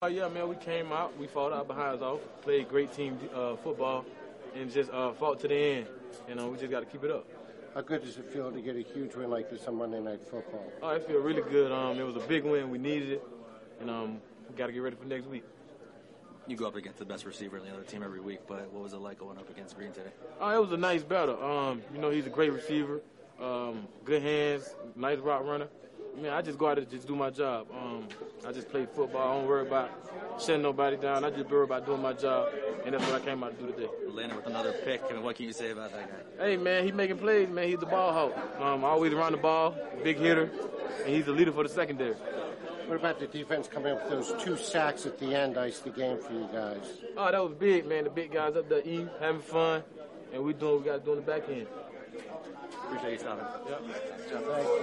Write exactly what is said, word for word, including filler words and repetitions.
Uh, yeah, man, we came out, we fought our behinds off, played great team uh, football, and just uh, fought to the end. And uh, we just got to keep it up. How good does it feel to get a huge win like this on Monday Night Football? Oh, I feel really good. Um, it was a big win. We needed it, and um, we got to get ready for next week. You go up against the best receiver in the other team every week, but what was it like going up against Green today? Oh, it was a nice battle. Um, you know, he's a great receiver, um, good hands, nice route runner. I mean, I just go out and just do my job. Um, I just play football. I don't worry about shutting nobody down. I just worry about doing my job, and that's what I came out to do today. Landed with another pick, and what can you say about that guy? Hey, man, he making plays, man. He's the ball hawk. Um, always around the ball, big hitter, and he's the leader for the secondary. What about the defense coming up with those two sacks at the end, iced the game for you guys? Oh, that was big, man. The big guys up there eating, having fun, and we doing what we got to do on the back end. Appreciate you stopping. Yep. Thank you.